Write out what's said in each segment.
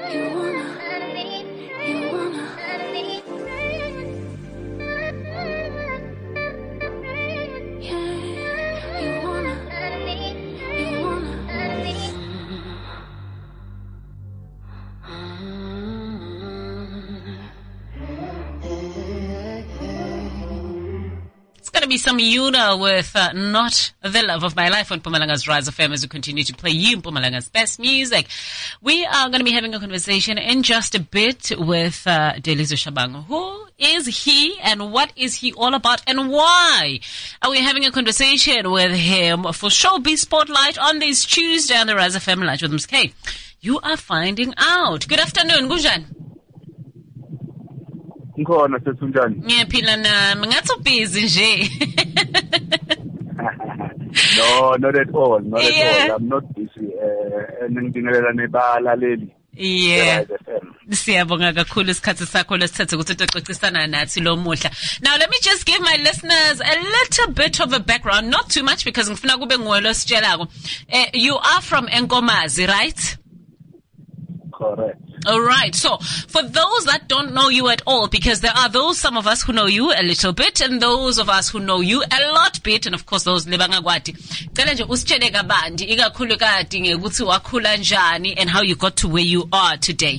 Be some Yuna with Not the Love of My Life on Mpumalanga's Rise FM as we continue to play you Mpumalanga's best music. We are going to be having a conversation in just a bit with Delizo Shabangu. Who is he and what is he all about and why are we having a conversation with him for Showbiz Spotlight on this Tuesday on the Rise FM Lunch with MSK? You are finding out. Good afternoon, Gujan. Ngikhona sesunjani? Ngiyaphila nami ngathi busy nje. No, not at all. Not at all. I'm not busy. Ngidingelela nebalaleli. Yeah. Siyabonga kakhulu isikhathi sakho lesithathe ukuthi uxoxisana nathi lo muhla. Now let me just give my listeners a little bit of a background, not too much because ngifuna kube nguwe lo sitshelako. You are from Enkomazi, right? Correct. All right. So for those that don't know you at all, because there are some of us who know you a little bit and those of us who know you a lot bit, and of course those lebangagwati. Cela nje usitshele kabandi ikakhulukati ngekuthi wakhula njani and how you got to where you are today.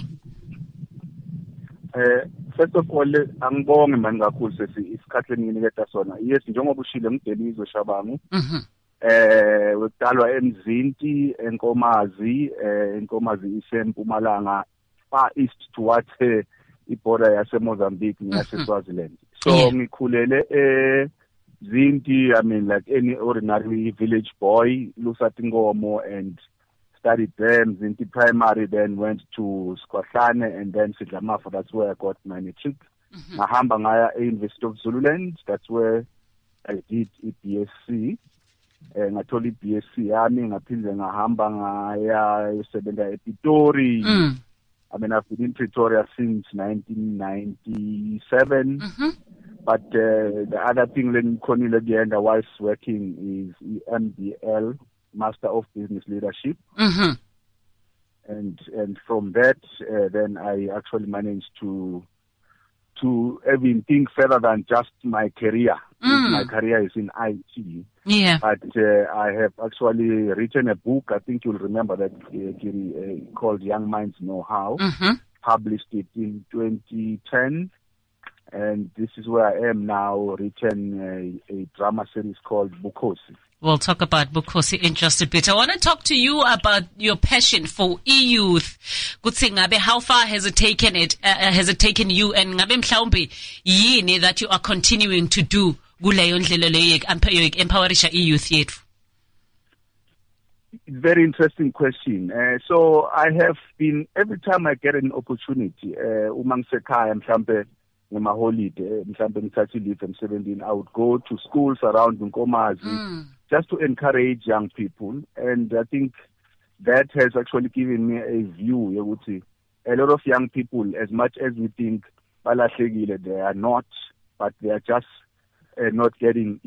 First of all, angibonge manje kakhulu isikhathi enginiketa sona. Yes, njengoba ushilo ngidelizo Shabangu. Wetalwa eMzinti, Enkomazi, Enkomazi isempumalanga far east towards iborder yase Mozambique ngase Swaziland. So ngikhulele Zinti, I mean like any ordinary village boy, Lusati Ngomo, and studied there, Zinti primary, then went to Skwahlane and then Sidlamafu. That's where I got my matric. Ngahamba ngaya University of Zululand. That's where I did BSc. Ngathola iBSc yami ngaphinde ngahamba ngaya esebenza ePitori. I mean, I've been in Pretoria since 1997. But the other thing then at the end I was working is MBL, Master of Business Leadership. And from that then I actually managed to even think further than just my career. My career is in IT. Yeah. But I have actually written a book. I think you'll remember that, called Young Minds Know How. Published it in 2010. And this is where I am now, written a drama series called Bukhosi. We'll talk about Bukhosi in just a bit. I want to talk to you about your passion for e-youth. Kutsi ngabe, how far has it taken you, and ngabe mhlawumbe yini that you are continuing to do kuleyo ndlela leyo empowerisha e-youth yethu? Very interesting question. So I have been, every time I get an opportunity, uma ngisekhaya mhlambe ngema holiday, mhlambe ngithathe leave emsebenzini, I would go to schools around Nkomazi just to encourage young people. And I think that has actually given me a view. A lot of young people, as much as we think balahlekile, they are not, but they are just not getting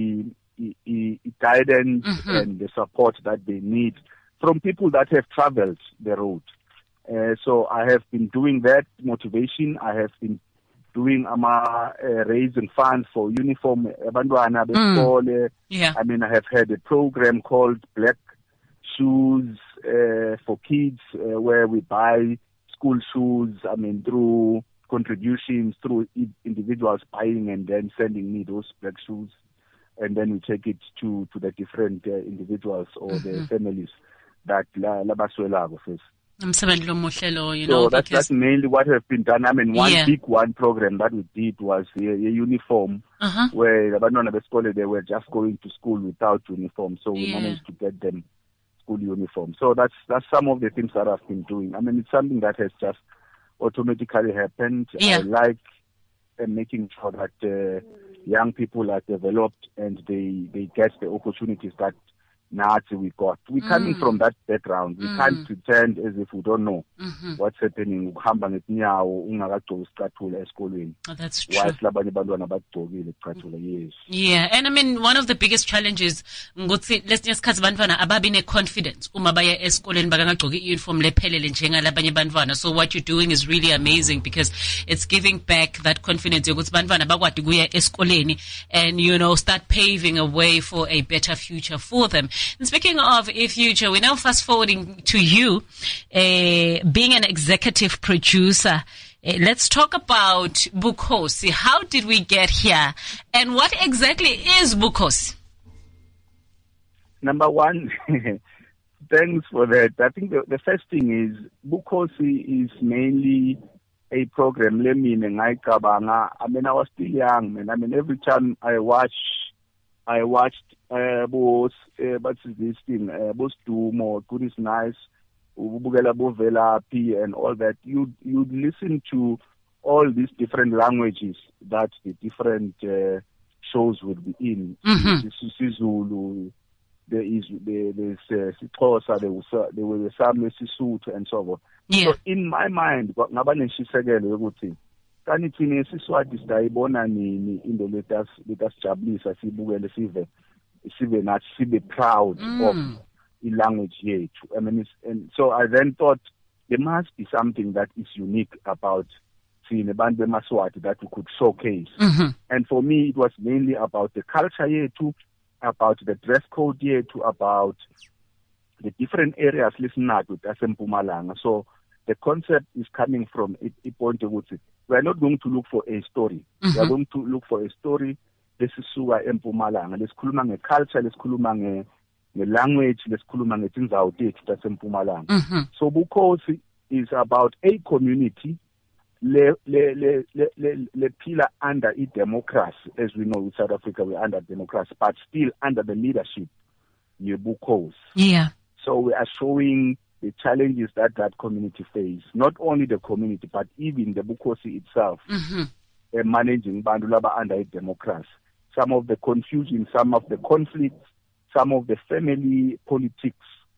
guidance and the support that they need from people that have traveled the road. So I have been doing that motivation. I have been doing raising funds for uniform abantwana besikole. I mean, I have had a program called Black Shoes for Kids, where we buy school shoes, I mean, through contributions, through individuals buying and then sending me those black shoes. And then we take it to the different individuals or the families that labaswelako first. So that's mainly what has been done. I mean, one program that we did was a uniform, where they were just going to school without uniform. So we managed to get them school uniform. So that's some of the things that I've been doing. I mean, it's something that has just automatically happened. I like making sure that young people are developed and they get the opportunities that nathi we got. We're coming from that background. We can't pretend as if we don't know what's happening. Ukuhamba ngetinyawo ungakagcoki isicathulo esikolweni. Oh, that's true. Whilst labanye abantwana bagcokile isicathulo, yes. Yeah, and I mean, one of the biggest challenges, ngutsi lesinye isikhathi bantwana ababi ne-confidence uma baya esikoleni bakangagcoki i-uniform lephelele njengalabanye bantwana. So what you're doing is really amazing because it's giving back that confidence yokuthi bantwana bakwadi kuya esikoleni and, you know, start paving a way for a better future for them. And speaking of a future, we're now fast forwarding to you, being an executive producer. Let's talk about Bukhosi. How did we get here? And what exactly is Bukhosi? Number one, thanks for that. I think the first thing is Bukhosi is mainly a program. I mean, I was still young, man. I mean, every time I watched what's this thing, Boss Dumo, Good is Nice, Ubugela Bovelaphi, and all that. You'd listen to all these different languages that the different shows would be in. Zulu, there's Sixhosa, there was some Sesotho, and so on. Yeah. So in my mind, ngaba neshisekelo yokuthi kanithini siswati siyayibona nini into letasijabulisa sibukele sive nathi sibe proud of language yethu. I mean, and so I then thought there must be something that is unique about abantu bemaswati that we could showcase. And for me, it was mainly about the culture yethu, about the dress code yethu, about the different areas listening to Mpumalanga. So the concept is coming from a point of view. We are not going to look for a story. We are going to look for a story. This is Suwa Mpumalanga. Let's kuluma nge culture, let's kuluma nge language, let's kuluma nge tinzawo tethu taseMpumalanga. So Bukhosi is about a community le pillar under a democracy. As we know, in South Africa, we're under democracy, but still under the leadership of Bukhosi. Yeah. So we are showing the challenges that community face. Not only the community, but even the Bukhosi itself, managing Bandulaba under a democracy. Some of the confusion, some of the conflicts, some of the family politics,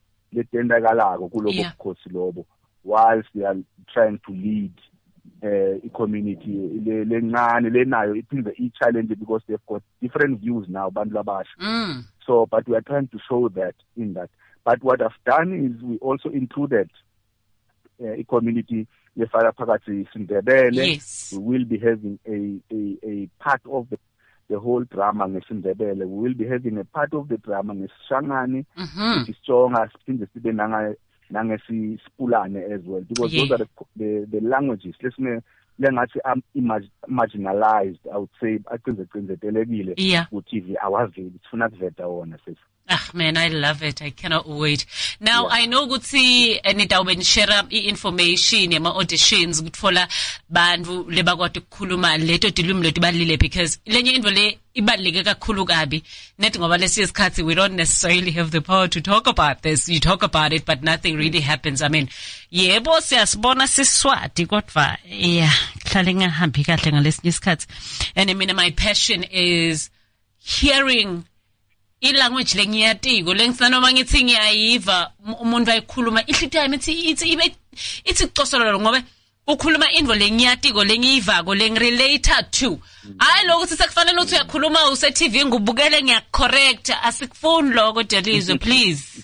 whilst they are trying to lead a community. It is a challenge because they've got different views now, Bandulabash. So, but we are trying to show that in that. But what I've done is we also included a community, Sindebele. Yes. We will be having a part of the whole drama Sindebele. We will be having a part of the drama Shangani, which is stronger, Nangesi Spulane as well. Because those are the languages. Listen, marginalized, I would say. I think the TV, I was it's not that. Ah, man, I love it. I cannot wait. Now, I know Gutsi nitawben share information yama auditions gutfola bandu lebakwathi ukukhuluma leto dilum letibalile because lenye into le ibalike kakhulu kabi nethi ngoba lesisikhathi we don't necessarily have the power to talk about this. You talk about it but nothing really happens. I mean, yebo siyasibona siswati kodwa yeah, hlale ngahambi kahle ngalesinye isikhathi. And I mean, my passion is hearing ilanguage lengiyatiko lengisanoma ngithi ngiyayiva umuntu ayikhuluma ihlitha yami ithi icosololo ngoba ukhuluma indvo lengiyatiko lengiyivako lengirelate to hayi lokho sekufanele uthi uyakhuluma use TV ngubukele ngiyacorrect asikufuni lokho Delizwe please.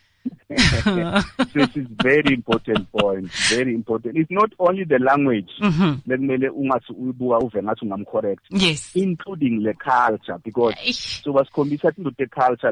This is very important point. Very important. It's not only the language. Yes. Including the culture, because so was committed to the culture.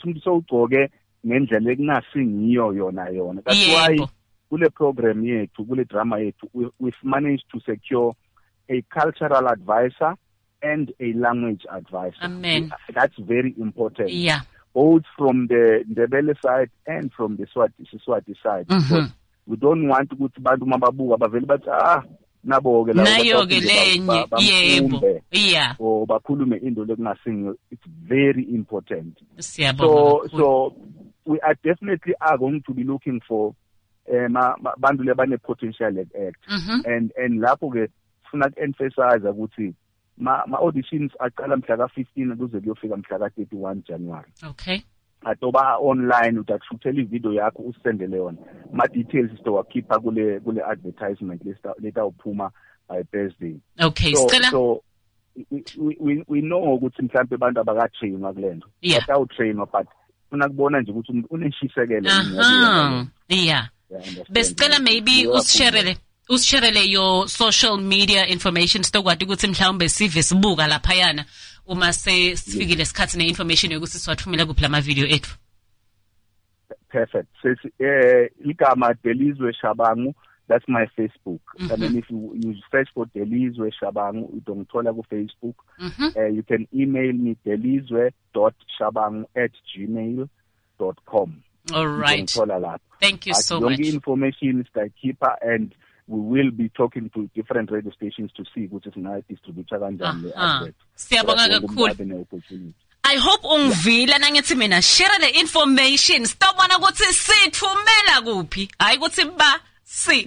That's why kule program yetu, kule drama yetu, we've managed to secure a cultural advisor and a language advisor. Amen. That's very important. Yeah. Both from the Ndebele side and from the Swati side. Because we don't want to go to Bantu Mababu, but naboge lenye yebo yeah or bakulume into lekungasing. It's very important. So we are definitely going to be looking for bantu lebane potential act and lapho ke funa emphasize ukuthi ma auditions aqala mhla ka 15 kuze kuyofika mhla ka 31 January. Okay. atoba online utakushuthela ivideo yakho usendele yona ma details sizowakhipha kule advertisement leta uphuma by Thursday. Okay, so we know ukuthi mhlambe abantu abakatrainwa kulento batawutrainwa but ufuna kubona nje ukuthi uneshisekelo yeah besicela maybe usisharele your social media information sitokwazi ukuthi mhlawumbe sive sibuka lapha yana uma sifikile isikhathi ne-information yokuthi siwathumela kuphi lama video ethu. Perfect. Igama Delizwe Shabangu, that's my Facebook. I mean, if you search for Delizwe Shabangu, utongithola ku Facebook. You can email me delizwe.shabangu@gmail.com. All right. Thank you so much. The information is the keeper, and we will be talking to different radio stations to see which is nice distributor kanjani le-advert. Siyabonga kakhulu. I hope ungivila nangithi mina share the information sitobona ukuthi sithumela kuphi hayi ukuthi ba si